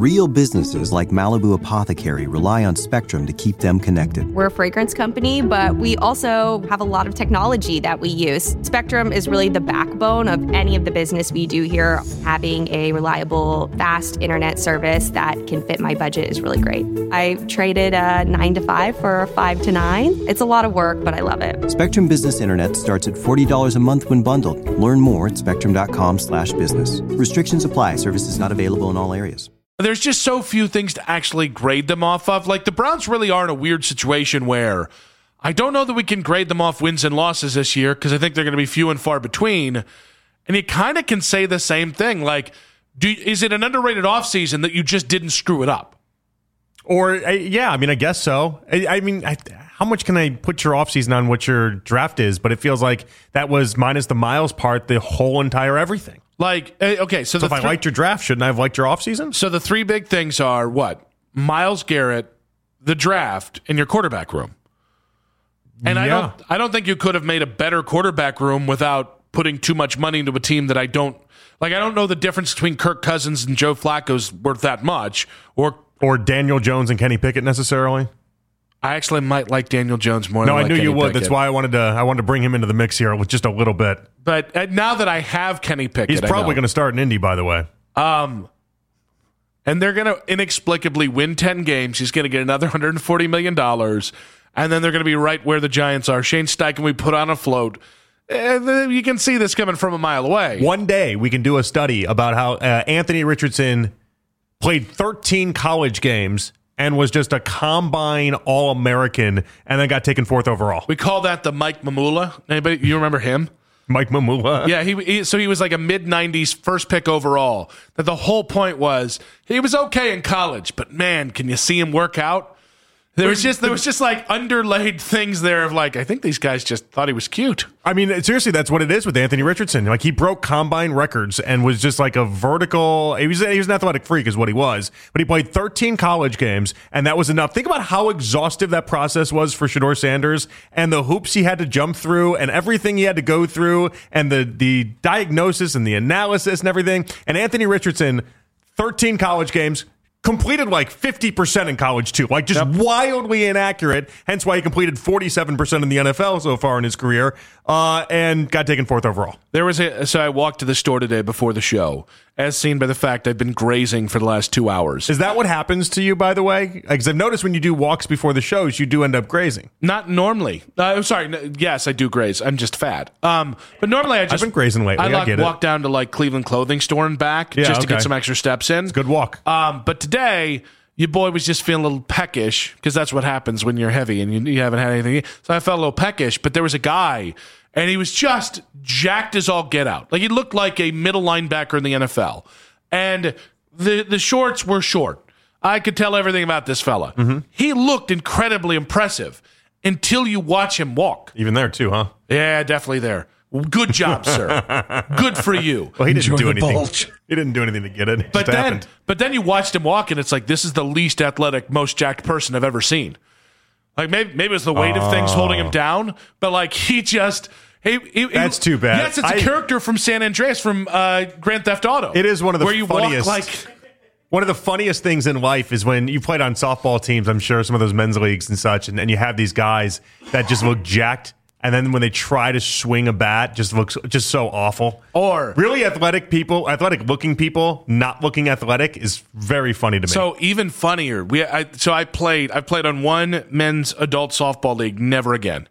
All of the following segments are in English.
Real businesses like Malibu Apothecary rely on Spectrum to keep them connected. We're a fragrance company, but we also have a lot of technology that we use. Spectrum is really the backbone of any of the business we do here. Having a reliable, fast internet service that can fit my budget is really great. I traded a 9 to 5 for a 5 to 9. It's a lot of work, but I love it. Spectrum Business Internet starts at $40 a month when bundled. Learn more at spectrum.com/business. Restrictions apply. Services not available in all areas. There's just so few things to actually grade them off of. Like, the Browns really are in a weird situation where I don't know that we can grade them off wins and losses this year because I think they're going to be few and far between. And you kind of can say the same thing. Like, is it an underrated offseason that you just didn't screw it up? Or, yeah, I mean, I guess so. How much can I put your offseason on what your draft is? But it feels like that was, minus the Miles part, the whole entire everything. Like, okay, so if I liked your draft, shouldn't I have liked your offseason? So the three big things are what? Myles Garrett, the draft, and your quarterback room. And yeah. I don't think you could have made a better quarterback room without putting too much money into a team that I don't know the difference between Kirk Cousins and Joe Flacco's worth that much, or Daniel Jones and Kenny Pickett necessarily. I actually might like Daniel Jones more. No, I knew you would. That's why I wanted to bring him into the mix here with just a little bit. But now that I have Kenny Pickett, he's probably going to start in Indy, by the way. And they're going to inexplicably win 10 games. He's going to get another $140 million, and then they're going to be right where the Giants are. Shane Steichen, we put on a float. You can see this coming from a mile away. One day we can do a study about how Anthony Richardson played 13 college games and was just a combine All-American and then got taken 4th overall. We call that the Mike Mamula. Anybody, you remember him? Mike Mamula? Yeah, he was like a mid-90s first pick overall. That the whole point was he was okay in college, but man, can you see him work out? There was just like underlaid things there of like, I think these guys just thought he was cute. I mean, seriously, that's what it is with Anthony Richardson. Like, he broke combine records and was just like a vertical. He was an athletic freak is what he was, but he played 13 college games and that was enough. Think about how exhaustive that process was for Shedeur Sanders and the hoops he had to jump through and everything he had to go through and the diagnosis and the analysis and everything. And Anthony Richardson, 13 college games, completed like 50% in college too, like just wildly inaccurate. Hence why he completed 47% in the NFL so far in his career, and got taken 4th overall. So I walked to the store today before the show, as seen by the fact I've been grazing for the last 2 hours. Is that what happens to you, by the way? Because I've noticed when you do walks before the shows, you do end up grazing. Not normally. I'm sorry. Yes, I do graze. I'm just fat. But normally I've been grazing lately. I walk down to like Cleveland Clothing Store and back just to get some extra steps in. It's a good walk. But today, your boy was just feeling a little peckish because that's what happens when you're heavy and you haven't had anything. So I felt a little peckish, but there was a guy and he was just jacked as all get out. Like, he looked like a middle linebacker in the NFL. And the shorts were short. I could tell everything about this fella. Mm-hmm. He looked incredibly impressive until you watch him walk. Even there too, huh? Yeah, definitely there. Good job, sir. Good for you. Well, he didn't do anything. He didn't do anything to get it. But then you watched him walk, and it's like, this is the least athletic, most jacked person I've ever seen. Like, maybe it was the weight of things holding him down, but like he just. That's too bad. Yes, it's a character from San Andreas from Grand Theft Auto. It is one of the funniest. Walk like. One of the funniest things in life is when you played on softball teams, I'm sure, some of those men's leagues and such, and you have these guys that just look jacked. And then when they try to swing a bat, just looks just so awful. Or really athletic looking people, not looking athletic is very funny to me. So even funnier. I've played on one men's adult softball league. Never again.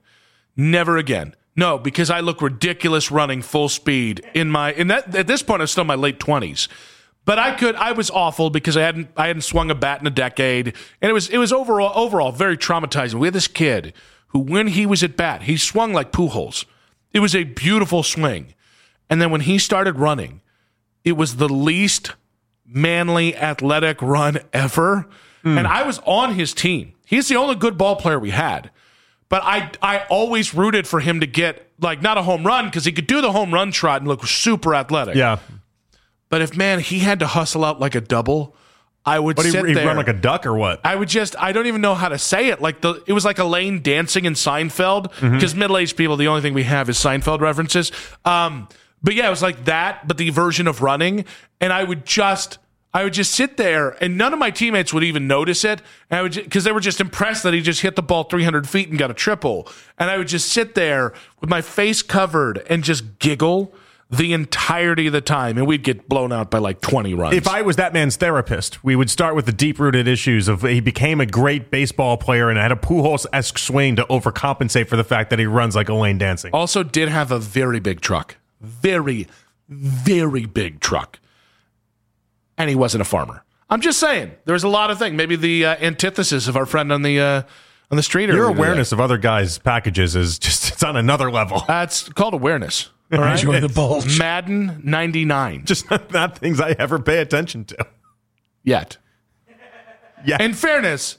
No, because I look ridiculous running full speed at this point I'm still in my late 20s. But I was awful because I hadn't swung a bat in a decade, and it was overall very traumatizing. We had this kid who, when he was at bat, he swung like Pujols. It was a beautiful swing. And then when he started running, it was the least manly, athletic run ever. And I was on his team. He's the only good ball player we had. But I always rooted for him to get, like, not a home run, because he could do the home run trot and look super athletic. Yeah. But if, man, he had to hustle out like a double, I would sit there. He'd run like a duck or what? I don't even know how to say it. It was like Elaine dancing in Seinfeld, because middle-aged people, the only thing we have is Seinfeld references. But yeah, it was like that, but the version of running. And I I would just sit there, and none of my teammates would even notice it. And I would, because they were just impressed that he just hit the ball 300 feet and got a triple. And I would just sit there with my face covered and just giggle the entirety of the time, and we'd get blown out by like 20 runs. If I was that man's therapist, we would start with the deep-rooted issues of he became a great baseball player and had a Pujols-esque swing to overcompensate for the fact that he runs like Elaine Dancing. Also did have a very big truck. Very, very big truck. And he wasn't a farmer. I'm just saying, there's a lot of things. Maybe the antithesis of our friend on the street. Your awareness of other guys' packages is just, it's on another level. It's called awareness. All right? Enjoy the bulge. Madden 99. Just not things I ever pay attention to. Yet. Yeah. In fairness,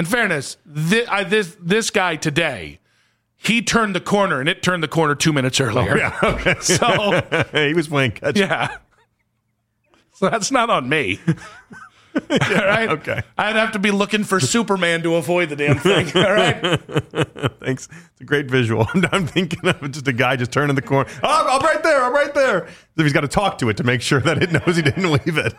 this guy today, he turned the corner, and it turned the corner 2 minutes earlier. Oh, yeah, okay. So he was playing catch. yeah. So that's not on me. All right? Okay. I'd have to be looking for Superman to avoid the damn thing. All right? Thanks. It's a great visual. I'm thinking of just a guy just turning the corner. Oh, I'm right there. I'm right there. So he's got to talk to it to make sure that it knows he didn't leave it.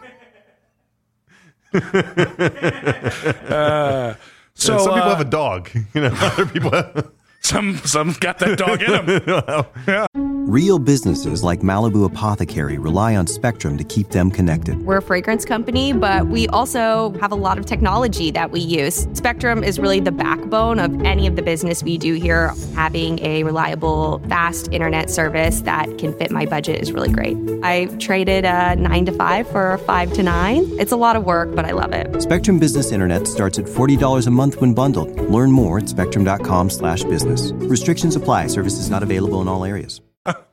So some people have a dog. Other people have... Some got that dog in them. Yeah. Real businesses like Malibu Apothecary rely on Spectrum to keep them connected. We're a fragrance company, but we also have a lot of technology that we use. Spectrum is really the backbone of any of the business we do here. Having a reliable, fast internet service that can fit my budget is really great. I traded a 9 to 5 for a 5 to 9. It's a lot of work, but I love it. Spectrum Business Internet starts at $40 a month when bundled. Learn more at spectrum.com/business. Restrictions apply. Services not available in all areas.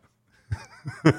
All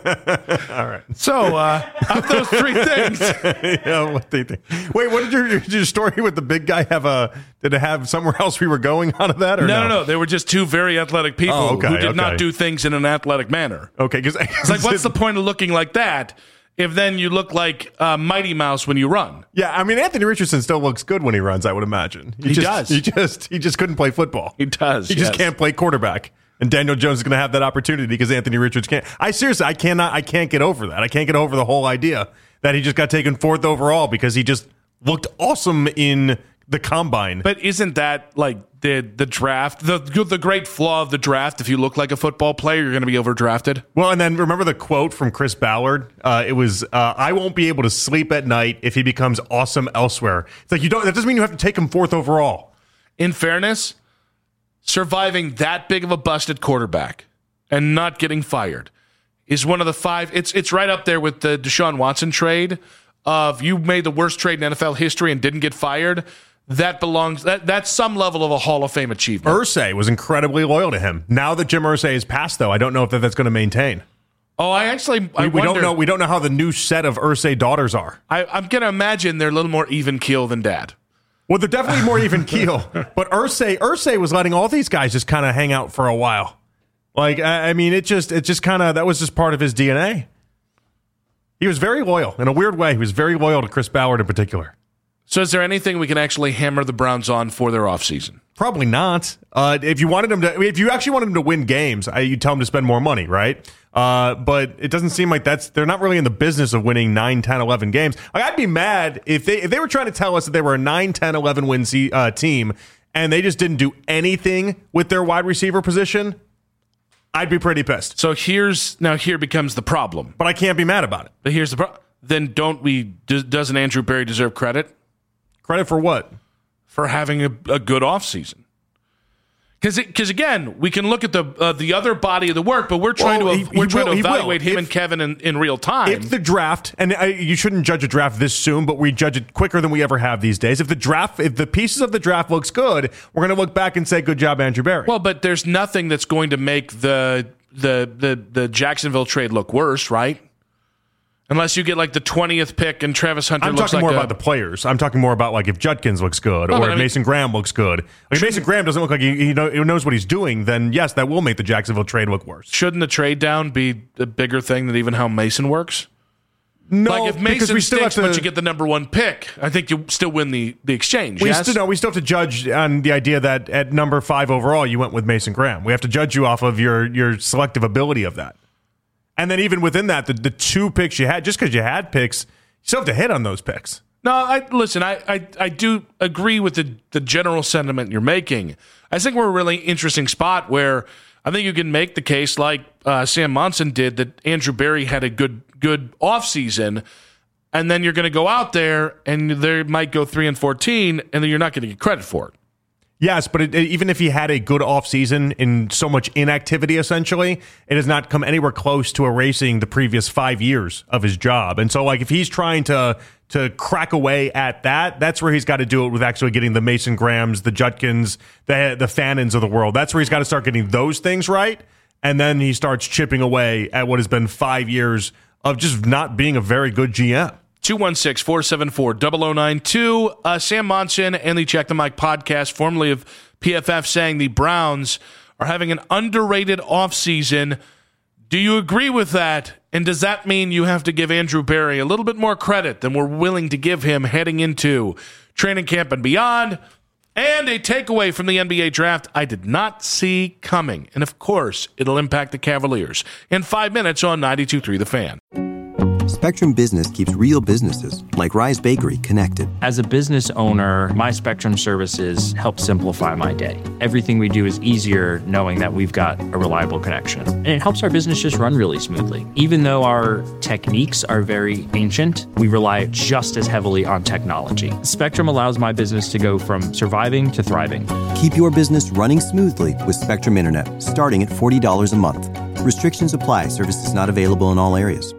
right. So, of those three things. Yeah, what do you think? Wait, what did your story with the big guy have did it have somewhere else we were going out of that? Or No. They were just two very athletic people who did not okay. do things in an athletic manner. Okay, because It's like, what's the point of looking like that if then you look like Mighty Mouse when you run? Yeah, I mean, Anthony Richardson still looks good when he runs, I would imagine. He does. He just couldn't play football. He does. He just can't play quarterback. And Daniel Jones is going to have that opportunity because Anthony Richards can't. I can't get over that. I can't get over the whole idea that he just got taken 4th overall because he just looked awesome in the combine. But isn't that like the draft, the great flaw of the draft? If you look like a football player, you're going to be overdrafted. Well, and then remember the quote from Chris Ballard? It was, "I won't be able to sleep at night if he becomes awesome elsewhere." It's like that doesn't mean you have to take him 4th overall. In fairness, surviving that big of a busted quarterback and not getting fired is one of the 5. It's right up there with the Deshaun Watson trade of you made the worst trade in NFL history and didn't get fired. That's some level of a Hall of Fame achievement. Irsay was incredibly loyal to him. Now that Jim Irsay is passed, though, I don't know if that's going to maintain. Oh, I we don't know. We don't know how the new set of Irsay daughters are. I'm going to imagine they're a little more even keel than Dad. Well, they're definitely more even keel. But Irsay was letting all these guys just kind of hang out for a while. Like, I mean, it just kind of, that was just part of his DNA. He was very loyal. In a weird way, he was very loyal to Chris Ballard in particular. So is there anything we can actually hammer the Browns on for their offseason? Probably not. If you actually wanted them to win games, you tell them to spend more money, right? But it doesn't seem like they're not really in the business of winning 9, 10, 11 games. Like, I'd be mad if they were trying to tell us that they were a 9, 10, 11 win team and they just didn't do anything with their wide receiver position. I'd be pretty pissed. So here becomes the problem. But I can't be mad about it. But here's the problem. Then doesn't Andrew Berry deserve credit? Credit for what? For having a good offseason. Because again, we can look at the other body of the work, but we're trying to evaluate him and Kevin in real time. If the draft, and you shouldn't judge a draft this soon, but we judge it quicker than we ever have these days. If the pieces of the draft looks good, we're going to look back and say, "Good job, Andrew Berry." Well, but there's nothing that's going to make the Jacksonville trade look worse, right? Unless you get like the 20th pick and Travis Hunter looks like I'm talking more about the players. I'm talking more about like if Judkins looks good or if Mason Graham looks good. If Mason Graham doesn't look like he knows what he's doing, then yes, that will make the Jacksonville trade look worse. Shouldn't the trade down be a bigger thing than even how Mason works? No, like if Mason stinks, but you get the number 1 pick, I think you still win the exchange. We still have to judge on the idea that at number 5 overall you went with Mason Graham. We have to judge you off of your selective ability of that. And then even within that, the 2 picks you had, just because you had picks, still have to hit on those picks. No, I do agree with the general sentiment you're making. I think we're a really interesting spot where I think you can make the case like Sam Monson did that Andrew Berry had a good offseason, and then you're going to go out there and they might go 3-14, and then you're not going to get credit for it. Yes, but even if he had a good offseason in so much inactivity, essentially, it has not come anywhere close to erasing the previous 5 years of his job. And so, like, if he's trying to crack away at that, that's where he's got to do it with actually getting the Mason Grahams, the Jutkins, the Fannons of the world. That's where he's got to start getting those things right. And then he starts chipping away at what has been 5 years of just not being a very good GM. 216-474-0092. Sam Monson and the Check the Mic podcast, formerly of PFF, saying the Browns are having an underrated offseason. Do you agree with that? And does that mean you have to give Andrew Berry a little bit more credit than we're willing to give him heading into training camp and beyond? And a takeaway from the NBA draft I did not see coming. And of course, it'll impact the Cavaliers. In 5 minutes on 92.3 The Fan. Spectrum Business keeps real businesses, like Rise Bakery, connected. As a business owner, my Spectrum services help simplify my day. Everything we do is easier knowing that we've got a reliable connection. And it helps our business just run really smoothly. Even though our techniques are very ancient, we rely just as heavily on technology. Spectrum allows my business to go from surviving to thriving. Keep your business running smoothly with Spectrum Internet, starting at $40 a month. Restrictions apply. Services not available in all areas.